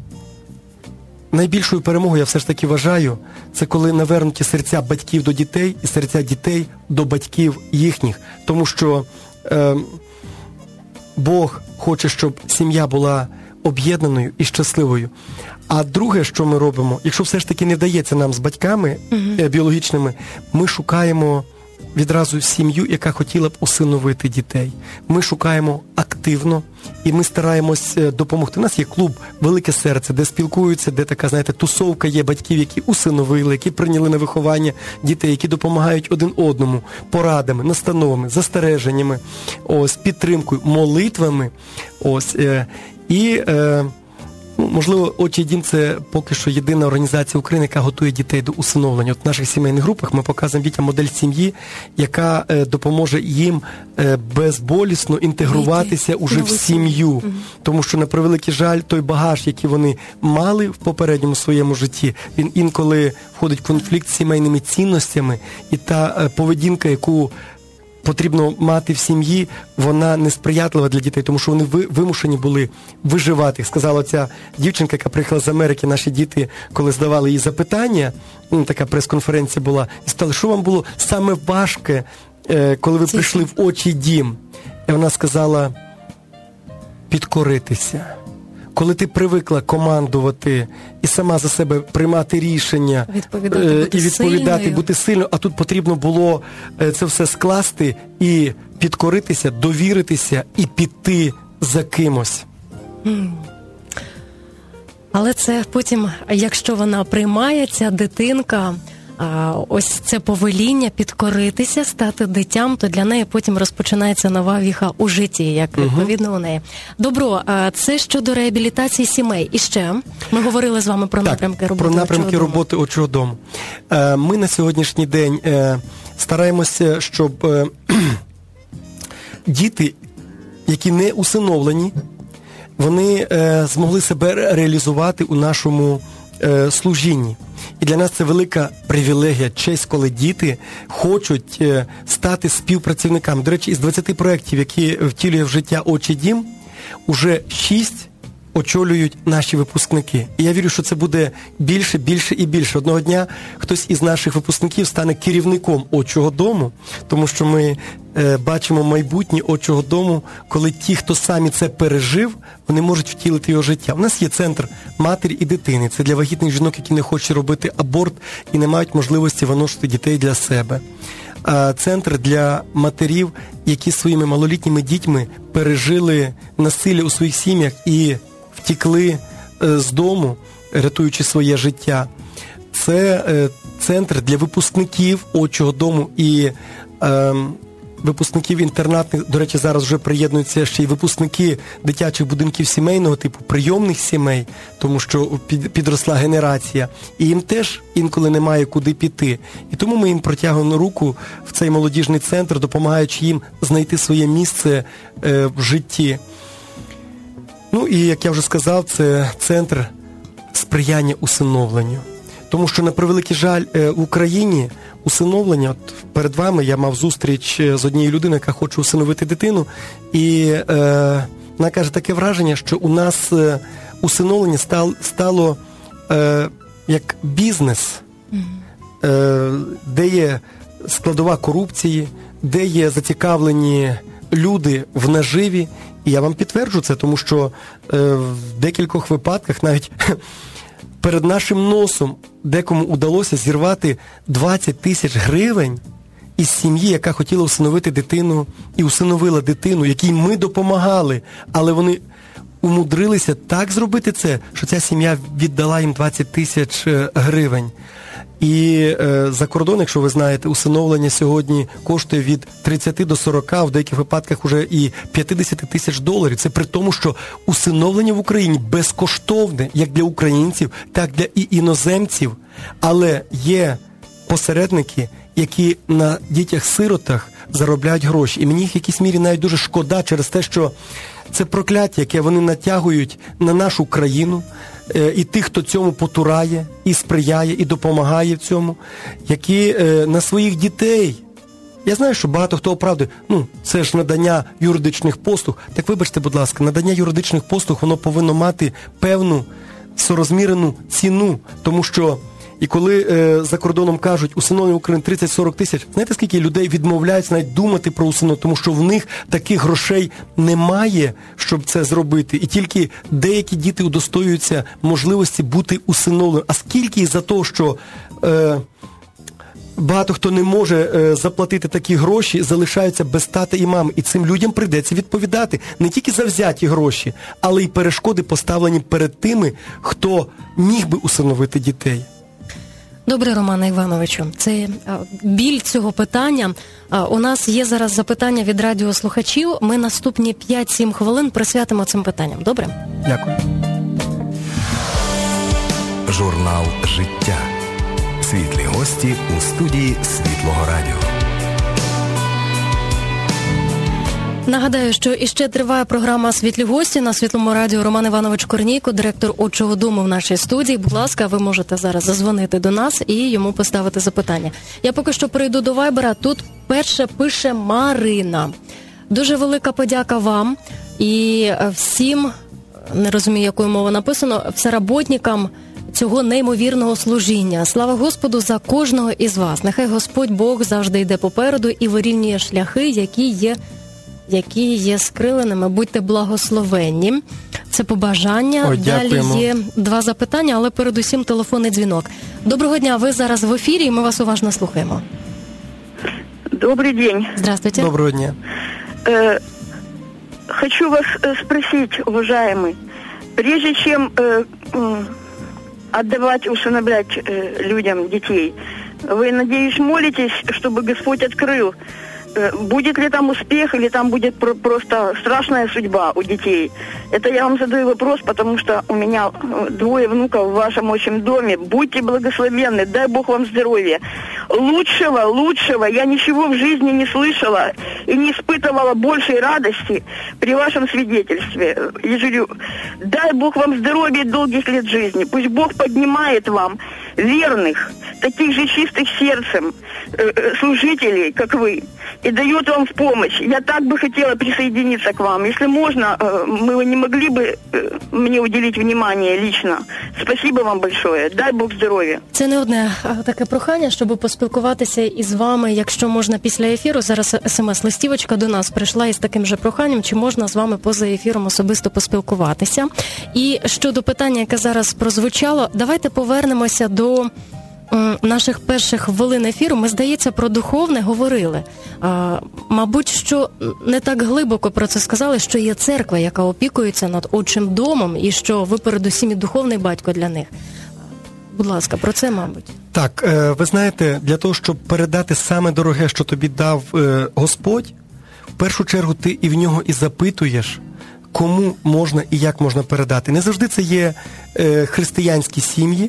найбільшою перемогою, я все ж таки вважаю, це коли навернуті серця батьків до дітей і серця дітей до батьків їхніх. Тому що е, Бог хоче, щоб сім'я була об'єднаною і щасливою. А друге, що ми робимо, якщо все ж таки не вдається нам з батьками uh-huh. біологічними, ми шукаємо відразу сім'ю, яка хотіла б усиновити дітей. Ми шукаємо активно і ми стараємось допомогти. У нас є клуб «Велике серце», де спілкуються, де така, знаєте, тусовка є батьків, які усиновили, які прийняли на виховання дітей, які допомагають один одному порадами, настановами, застереженнями, ось, підтримкою, молитвами. Ось, е, і... Е, можливо, «Отчий дім» – це поки що єдина організація України, яка готує дітей до усиновлення. От в наших сімейних групах ми показуємо дітям модель сім'ї, яка е, допоможе їм е, безболісно інтегруватися уже в сім'ю. Угу. Тому що, на превеликий жаль, той багаж, який вони мали в попередньому своєму житті, він інколи входить в конфлікт з сімейними цінностями, і та е, поведінка, яку потрібно мати в сім'ї, вона несприятлива для дітей, тому що вони вимушені були виживати. Сказала ця дівчинка, яка приїхала з Америки, наші діти, коли здавали їй запитання, ну, така прес-конференція була, і сказали, що вам було саме важке, коли ви прийшли в «Отчий дім». І вона сказала, підкоритися. Коли ти привикла командувати і сама за себе приймати рішення, відповідати, е, бути і відповідати, сильною. бути сильно, а тут потрібно було е, це все скласти і підкоритися, довіритися і піти за кимось. Mm. Але це потім, якщо вона приймає, ця дитинка, а, ось це повеління підкоритися, стати дитям, то для неї потім розпочинається нова віха у житті, як відповідно у неї. Добро, а це щодо реабілітації сімей. І ще, ми говорили з вами про так, напрямки роботи про напрямки «Отчого роботи «Отчого дому». Е, ми на сьогоднішній день е, стараємося, щоб е, діти, які не усиновлені, вони е, змогли себе реалізувати у нашому е, служінні. І для нас це велика привілегія, честь, коли діти хочуть е, стати співпрацівниками. До речі, із двадцяти проєктів, які втілює в життя «Отчий дім», уже шість очолюють наші випускники. І я вірю, що це буде більше, більше і більше. Одного дня хтось із наших випускників стане керівником «Отчого дому», тому що ми е, бачимо майбутнє «Отчого дому», коли ті, хто самі це пережив, вони можуть втілити його життя. У нас є центр матері і дитини. Це для вагітних жінок, які не хочуть робити аборт і не мають можливості виносити дітей для себе. А центр для матерів, які своїми малолітніми дітьми пережили насилля у своїх сім'ях і втікли з дому, рятуючи своє життя. Це е, центр для випускників «Отчого дому» і е, випускників інтернатних, до речі, зараз вже приєднуються ще й випускники дитячих будинків сімейного типу, прийомних сімей, тому що підросла генерація, і їм теж інколи немає куди піти. І тому ми їм протягуємо руку в цей молодіжний центр, допомагаючи їм знайти своє місце е, в житті. Ну і, як я вже сказав, це центр сприяння усиновленню. Тому що, на превеликий жаль, в Україні усиновлення, от перед вами я мав зустріч з однією людиною, яка хоче усиновити дитину, і е, вона каже, таке враження, що у нас е, усиновлення стало, стало е, як бізнес, е, де є складова корупції, де є зацікавлені люди в наживі. І я вам підтверджу це, тому що е, в декількох випадках навіть перед нашим носом декому удалося зірвати двадцять тисяч гривень із сім'ї, яка хотіла усиновити дитину, і усиновила дитину, якій ми допомагали, але вони умудрилися так зробити це, що ця сім'я віддала їм двадцять тисяч гривень. І е, за кордон, якщо ви знаєте, усиновлення сьогодні коштує від тридцяти до сорока, в деяких випадках уже і п'ятдесят тисяч доларів. Це при тому, що усиновлення в Україні безкоштовне, як для українців, так для і іноземців. Але є посередники, які на дітях-сиротах заробляють гроші. І мені їх в якійсь мірі навіть дуже шкода через те, що це прокляття, яке вони натягують на нашу країну, і тих, хто цьому потурає, і сприяє, і допомагає в цьому, які е, на своїх дітей. Я знаю, що багато хто оправдує, ну, це ж надання юридичних послуг. Так вибачте, будь ласка, надання юридичних послуг, воно повинно мати певну сорозмірену ціну, тому що і коли е, за кордоном кажуть, усиновлення в Україні тридцять-сорок тисяч, знаєте, скільки людей відмовляються навіть думати про усиновлення, тому що в них таких грошей немає, щоб це зробити. І тільки деякі діти удостоюються можливості бути усиновленими. А скільки із-за того, що е, багато хто не може е, заплатити такі гроші, залишаються без тата і мами. І цим людям прийдеться відповідати не тільки за взяті гроші, але й перешкоди, поставлені перед тими, хто міг би усиновити дітей. Добре, Романе Івановичу, це а, біль цього питання. А, у нас є зараз запитання від радіослухачів. Ми наступні п'ять-сім хвилин присвятимо цим питанням. Добре? Дякую. Журнал «Життя». Світлі гості у студії Світлого радіо. Нагадаю, що іще триває програма «Світлі гості» на Світлому радіо. Роман Іванович Корнійко, директор «Отчого дому» в нашій студії. Будь ласка, ви можете зараз зазвонити до нас і йому поставити запитання. Я поки що перейду до Вайбера. Тут перше пише Марина. Дуже велика подяка вам і всім, не розумію, якою мовою написано, всеработникам цього неймовірного служіння. Слава Господу за кожного із вас. Нехай Господь Бог завжди йде попереду і вирівнює шляхи, які є які є скриленими. Будьте благословенні. Це побажання. Ой, далі є два запитання, але передусім телефонний дзвінок. Доброго дня, ви зараз в ефірі, і ми вас уважно слухаємо. Добрый день. Здравствуйте. Доброго дня. Э, хочу вас э, спросить, уважаемый, прежде чем э, э, отдавать, усыновлять э, людям детей, вы, надеюсь, молитесь, чтобы Господь открыл, будет ли там успех, или там будет про- просто страшная судьба у детей? Это я вам задаю вопрос, потому что у меня двое внуков в вашем отчим доме. Будьте благословенны, дай Бог вам здоровья. Лучшего, лучшего я ничего в жизни не слышала и не испытывала большей радости при вашем свидетельстве. Я говорю, дай Бог вам здоровья и долгих лет жизни. Пусть Бог поднимает вам верных, таких же чистых сердцем э, служителей, как вы, и дает вам в помощь. Я так бы хотела присоединиться к вам. Если можно, вы не могли бы мне уделить внимание лично. Спасибо вам большое. Дай Бог здоров'я. Це не одне таке прохання, щоб поспілкуватися із вами, якщо можна після ефіру. Зараз смс-листівочка до нас прийшла із таким же проханням, чи можна з вами поза ефіром особисто поспілкуватися. І щодо питання, яке зараз прозвучало, давайте повернемося до наших перших хвилин ефіру. Ми, здається, про духовне говорили. А, мабуть, що не так глибоко про це сказали, що є церква, яка опікується над отчим домом, і що ви передусім і духовний батько для них. Будь ласка, про це, мабуть. Так, ви знаєте, для того, щоб передати саме дороге, що тобі дав Господь, в першу чергу ти і в нього і запитуєш, кому можна і як можна передати. Не завжди це є християнські сім'ї.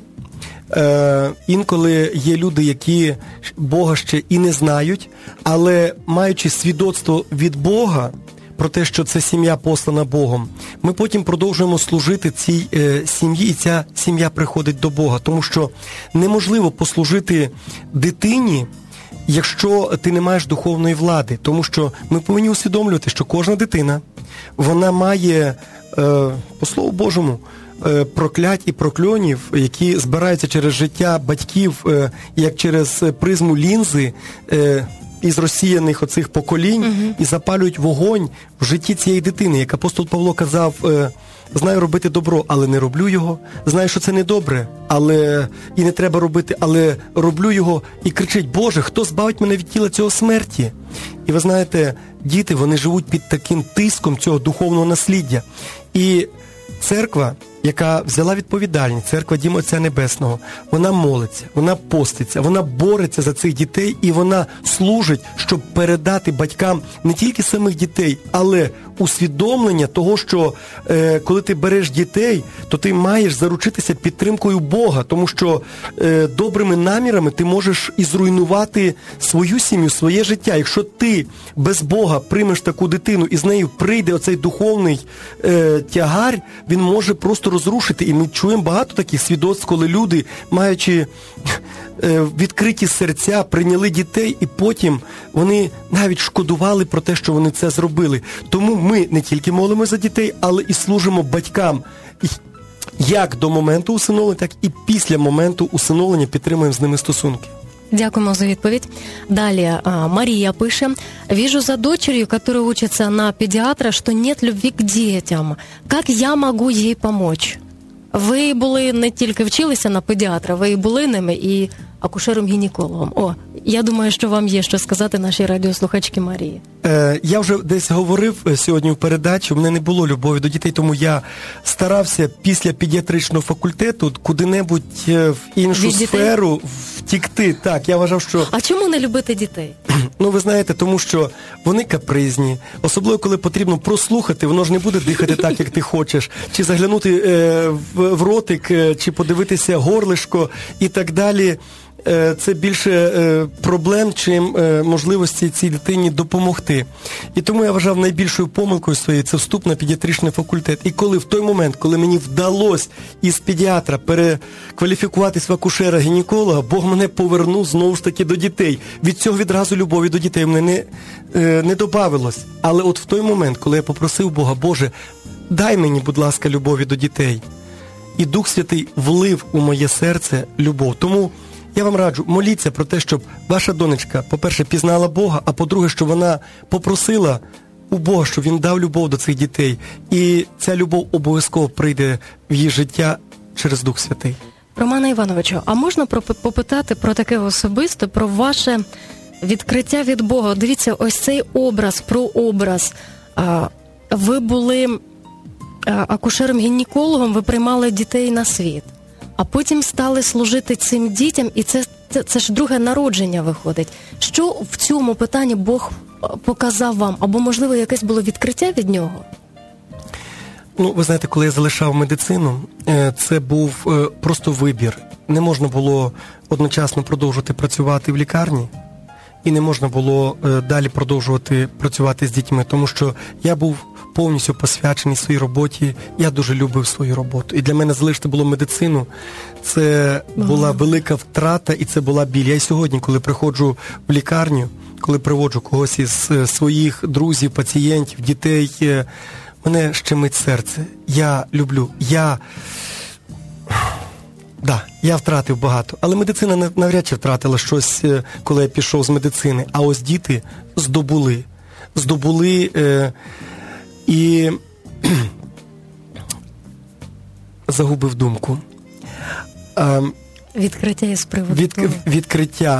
Інколи є люди, які Бога ще і не знають, але маючи свідоцтво від Бога, про те, що це сім'я послана Богом, ми потім продовжуємо служити цій е, сім'ї, і ця сім'я приходить до Бога. Тому що неможливо послужити дитині, якщо ти не маєш духовної влади. Тому що ми повинні усвідомлювати, що кожна дитина, вона має, е, по Слову Божому, е, проклять і прокльонів, які збираються через життя батьків, е, як через призму лінзи, е, із розсіяних оцих поколінь, uh-huh. і запалюють вогонь в житті цієї дитини. Як апостол Павло казав, знаю робити добро, але не роблю його, знаю, що це не добре, але і не треба робити, але роблю його, і кричить: Боже, хто збавить мене від тіла цього смерті? І ви знаєте, діти, вони живуть під таким тиском цього духовного насліддя. І церква, яка взяла відповідальність, церква Дім Отця Небесного, вона молиться, вона поститься, вона бореться за цих дітей, і вона служить, щоб передати батькам не тільки самих дітей, але усвідомлення того, що е, коли ти береш дітей, то ти маєш заручитися підтримкою Бога, тому що е, добрими намірами ти можеш і зруйнувати свою сім'ю, своє життя. Якщо ти без Бога приймеш таку дитину і з нею прийде оцей духовний е, тягар, він може просто розрушити. І ми чуємо багато таких свідоцтв, коли люди, маючи е, відкриті серця, прийняли дітей, і потім вони навіть шкодували про те, що вони це зробили. Тому ми не тільки молимося за дітей, але і служимо батькам як до моменту усиновлення, так і після моменту усиновлення підтримуємо з ними стосунки. Дякуємо за відповідь. Далі Марія пише: «Вижу за дочерью, которая учится на педиатра, что нет любви к детям. Как я могу ей помочь?» Ви були не тільки вчилися на педіатра, ви і були ними, і акушером-гінекологом. О, я думаю, що вам є що сказати нашій радіослухачці Марії. Е, я вже десь говорив сьогодні в передачі, в мене не було любові до дітей, тому я старався після педіатричного факультету куди-небудь в іншу сферу втікти. Так, я вважав, що... А чому не любити дітей? Ну, ви знаєте, тому що вони капризні, особливо коли потрібно прослухати, воно ж не буде дихати так, як ти хочеш, чи заглянути е, в, в ротик, е, чи подивитися горлишко і так далі. Е, це більше е, проблем, чим е, можливості цій дитині допомогти. І тому я вважав найбільшою помилкою своєю це вступ на педіатричний факультет. І коли в той момент, коли мені вдалося із педіатра перекваліфікуватись в акушера-гінеколога, Бог мене повернув знову ж таки до дітей. Від цього відразу любові до дітей мене не, е, не добавилось. Але от в той момент, коли я попросив Бога: Боже, дай мені, будь ласка, любові до дітей. І Дух Святий влив у моє серце любов. Тому я вам раджу, моліться про те, щоб ваша донечка, по-перше, пізнала Бога, а по-друге, щоб вона попросила у Бога, щоб Він дав любов до цих дітей. І ця любов обов'язково прийде в її життя через Дух Святий. Романе Івановичу, а можна попитати про таке особисте, про ваше відкриття від Бога? Дивіться, ось цей образ, прообраз. Ви були акушером-гінекологом, ви приймали дітей на світ. А потім стали служити цим дітям, і це, це, це ж друге народження виходить. Що в цьому питанні Бог показав вам? Або, можливо, якесь було відкриття від нього? Ну, ви знаєте, коли я залишав медицину, це був просто вибір. Не можна було одночасно продовжувати працювати в лікарні, і не можна було далі продовжувати працювати з дітьми, тому що я був повністю посвячений своїй роботі, я дуже любив свою роботу. І для мене залишити було медицину, це була велика втрата і це була біль. Я і сьогодні, коли приходжу в лікарню, коли приводжу когось із своїх друзів, пацієнтів, дітей, мене щемить серце. Я люблю, я... Да, я втратив багато, але медицина навряд чи втратила щось, коли я пішов з медицини. А ось діти здобули. Здобули е, і загубив думку. Е, відкриття із приводу від, Відкриття.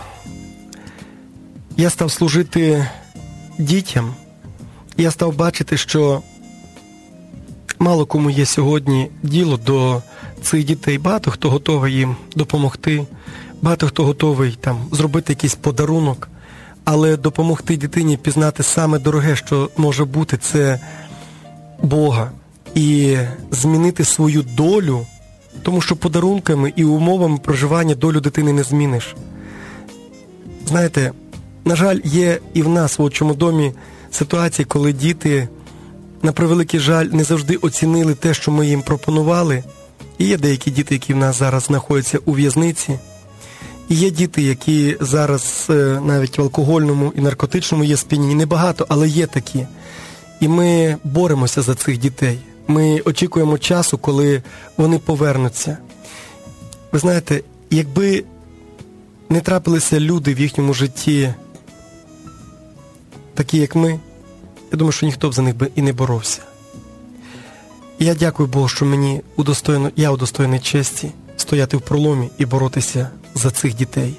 Я став служити дітям. Я став бачити, що мало кому є сьогодні діло до цих дітей. Багато хто готовий їм допомогти. багато хто готовий там зробити якийсь подарунок, але допомогти дитині пізнати саме дороге, що може бути, це Бога. І змінити свою долю, тому що подарунками і умовами проживання долю дитини не зміниш. Знаєте, на жаль, є і в нас в «Отчому домі» ситуації, коли діти, на превеликий жаль, не завжди оцінили те, що ми їм пропонували. І є деякі діти, які в нас зараз знаходяться у в'язниці. І є діти, які зараз навіть в алкогольному і наркотичному є сп'янінні. Небагато, але є такі. І ми боремося за цих дітей. Ми очікуємо часу, коли вони повернуться. Ви знаєте, якби не трапилися люди в їхньому житті, такі як ми, я думаю, що ніхто б за них би і не боровся. І я дякую Богу, що мені удостоєно, я удостоєний честі стояти в проломі і боротися за цих дітей.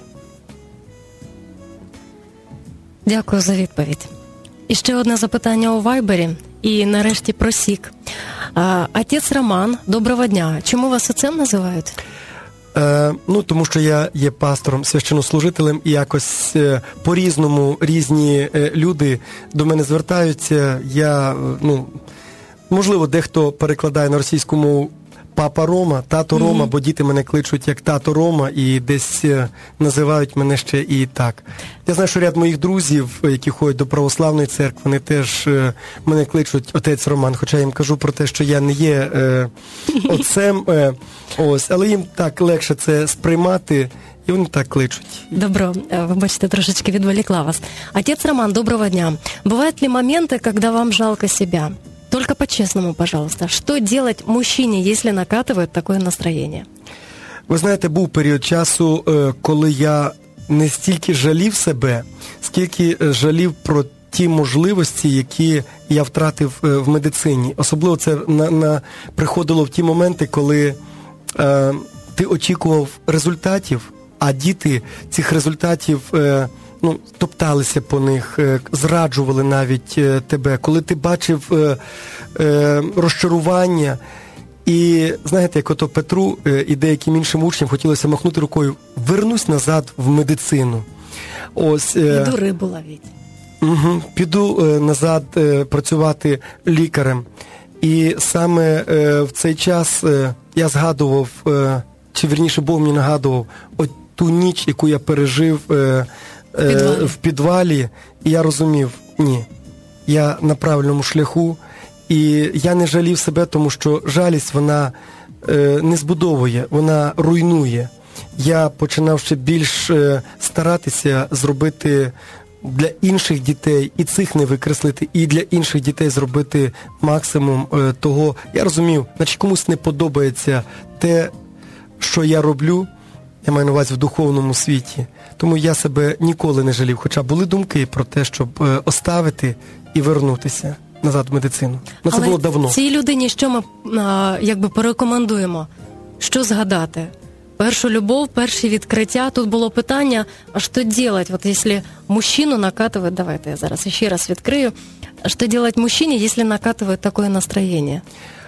Дякую за відповідь. І ще одне запитання у Вайбері. І нарешті про сік. А, отець Роман, доброго дня. Чому вас отцем називають? Е, ну, тому що я є пастором, священнослужителем, і якось е, по-різному різні е, люди до мене звертаються. Я, ну, можливо, дехто перекладає на російську мову папа Рома, тато Рома, mm-hmm. бо діти мене кличуть як тато Рома і десь е, називають мене ще і так. Я знаю, що ряд моїх друзів, які ходять до православної церкви, вони теж е, мене кличуть отець Роман, хоча я їм кажу про те, що я не є е, отцем, е, ось, але їм так легше це сприймати, і вони так кличуть. Добро, вибачте, трошечки відволікла вас. Отець Роман, доброго дня. Бывают ли моменты, когда вам жалко себя? Только по-честному, пожалуйста. Что делать мужчине, если накатывает такое настроение? Ви знаєте, був період часу, коли я не стільки жалів себе, скільки жалів про ті можливості, які я втратив в медицині. Особливо це на, на, приходило в ті моменти, коли е, ти очікував результатів, а діти цих результатів е, ну, топталися по них, е, зраджували навіть е, тебе. Коли ти бачив е, е, розчарування, і, знаєте, як ото Петру е, і деяким іншим учням хотілося махнути рукою, вернусь назад в медицину. Ось, е, піду рибу ловіть. Угу, піду е, назад е, працювати лікарем. І саме е, в цей час е, я згадував, е, чи вірніше Бог мені нагадував, от ту ніч, яку я пережив е, е, в, підвалі. в підвалі, і я розумів, ні, я на правильному шляху, і я не жалів себе, тому що жалість, вона е, не збудовує, вона руйнує. Я починав ще більш е, старатися зробити для інших дітей, і цих не викреслити, і для інших дітей зробити максимум е, того. Я розумів, значить комусь не подобається те, що я роблю, я маю на увазі в духовному світі. Тому я себе ніколи не жалів, хоча були думки про те, щоб е, оставити і вернутися назад в медицину. Но це Але було давно. цій людині що ми а, якби порекомендуємо? Що згадати? Першу любов, перші відкриття. Тут було питання, а що делать, вот если мужчину накатывает, давайте я зараз ще раз відкрию, що делать мужчине, если накатывает такое настроєння?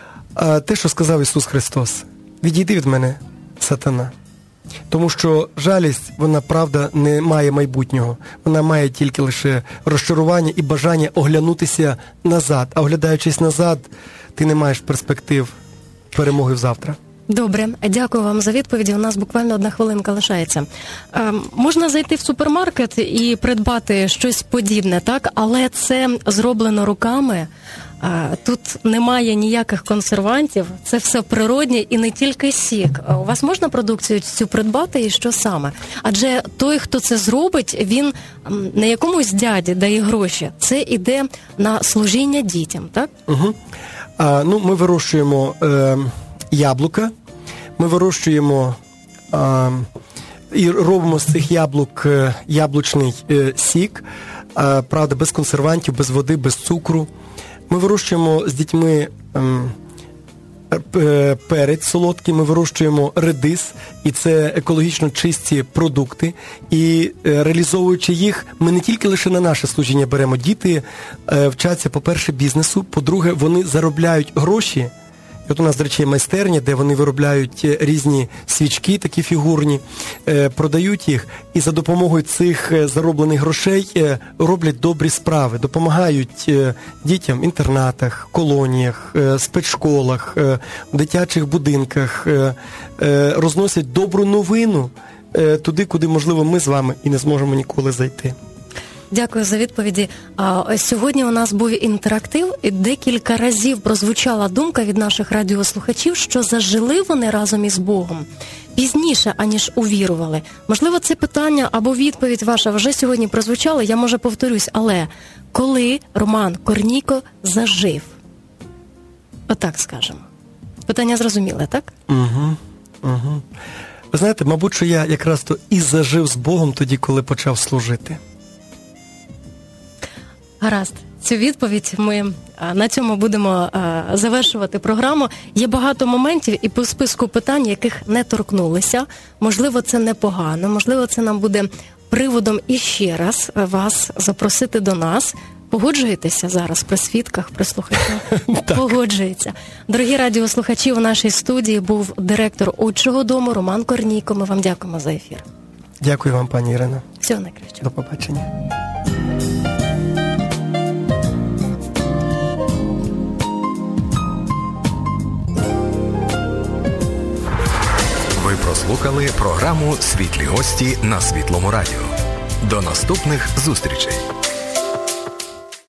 А, те, що сказав Ісус Христос, відійди від мене, сатана. Тому що жалість, вона, правда, не має майбутнього. Вона має тільки лише розчарування і бажання оглянутися назад. А оглядаючись назад, ти не маєш перспектив перемоги завтра. Добре, дякую вам за відповіді. У нас буквально одна хвилинка лишається. Е, можна зайти в супермаркет і придбати щось подібне, так? Але це зроблено руками. Е, тут немає ніяких консервантів. Це все природнє і не тільки сік. У вас можна продукцію цю придбати і що саме? Адже той, хто це зробить, він не якомусь дяді дає гроші. Це іде на служіння дітям, так? Угу. А, ну, ми вирощуємо Е... яблука, ми вирощуємо а, і робимо з цих яблук яблучний е, сік, а, правда, без консервантів, без води, без цукру. Ми вирощуємо з дітьми е, перець солодкий, ми вирощуємо редис, і це екологічно чисті продукти. І е, реалізовуючи їх, ми не тільки лише на наше служіння беремо. Діти е, вчаться, по-перше, бізнесу, по-друге, вони заробляють гроші І от у нас, до речі, є майстерня, де вони виробляють різні свічки, такі фігурні, продають їх, і за допомогою цих зароблених грошей роблять добрі справи, допомагають дітям в інтернатах, колоніях, спецшколах, в дитячих будинках, розносять добру новину туди, куди, можливо, ми з вами і не зможемо ніколи зайти. Дякую за відповіді. А, сьогодні у нас був інтерактив, і декілька разів прозвучала думка від наших радіослухачів, що зажили вони разом із Богом пізніше, аніж увірували. Можливо, це питання або відповідь ваша вже сьогодні прозвучала, я, може, повторюсь, але коли Роман Корнійко зажив? Отак скажемо. Питання зрозуміле, так? Угу, угу. Ви знаєте, мабуть, що я якраз то і зажив з Богом тоді, коли почав служити. Гаразд, цю відповідь ми на цьому будемо завершувати програму. Є багато моментів і по списку питань, яких не торкнулися. Можливо, це непогано, можливо, це нам буде приводом іще раз вас запросити до нас. Погоджуєтеся зараз при свідках, при слухачах? Погоджується. Дорогі радіослухачі, у нашій студії був директор Отчого дому Роман Корнійко. Ми вам дякуємо за ефір. Дякую вам, пані Ірино. Всього найкращого. До побачення. Ви прослухали програму «Світлі гості» на Світлому радіо. До наступних зустрічей!